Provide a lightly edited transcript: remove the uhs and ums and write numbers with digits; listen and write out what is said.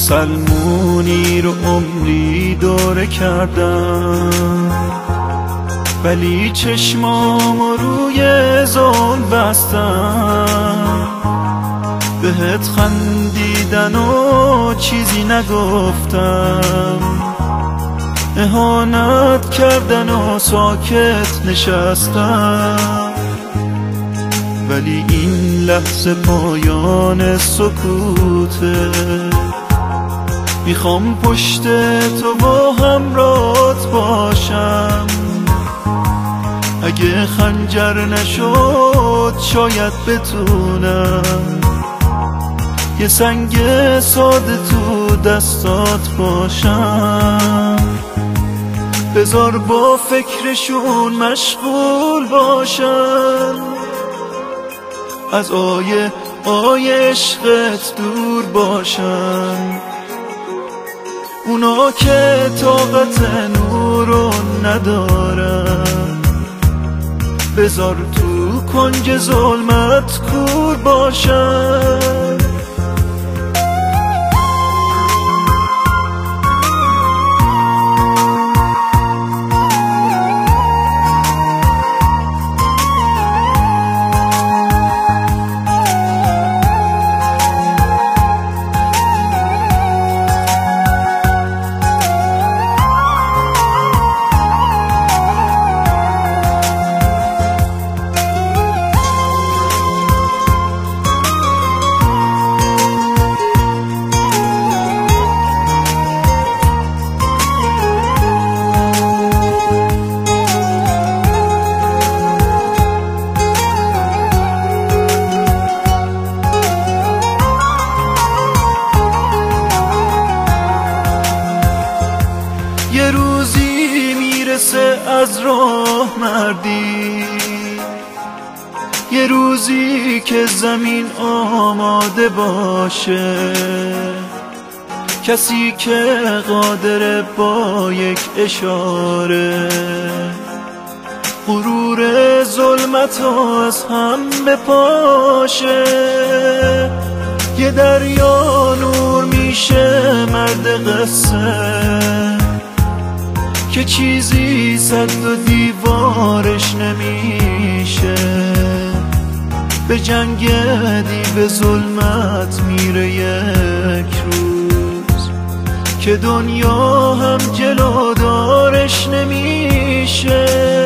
مسلمونی رو عمری دوره کردم، ولی چشمامو روی ظلم بستم. بهت خندیدن و چیزی نگفتم، اهانت کردن و ساکت نشستم. ولی این لحظه پایان سکوته، میخوام پشت تو با همراهت باشم. اگه خنجر نشد شاید بتونم یه سنگ ساده تو دستات باشم. بذار با فکرشون مشغول باشن، از آیه عشقت دور باشن. اونا که طاقت نورو ندارن، بذار تو کنج ظلمت کور باشن. یه روزی میرسه از راه مردی، یه روزی که زمین آماده باشه. کسی که قادر با یک اشاره غرور ظلمت از هم بپاشه. یه دریا نور میشه مرد قصه، که چیزی صد و دیوارش نمیشه. به جنگ دیو ظلمت میره یک روز، که دنیا هم جلودارش نمیشه.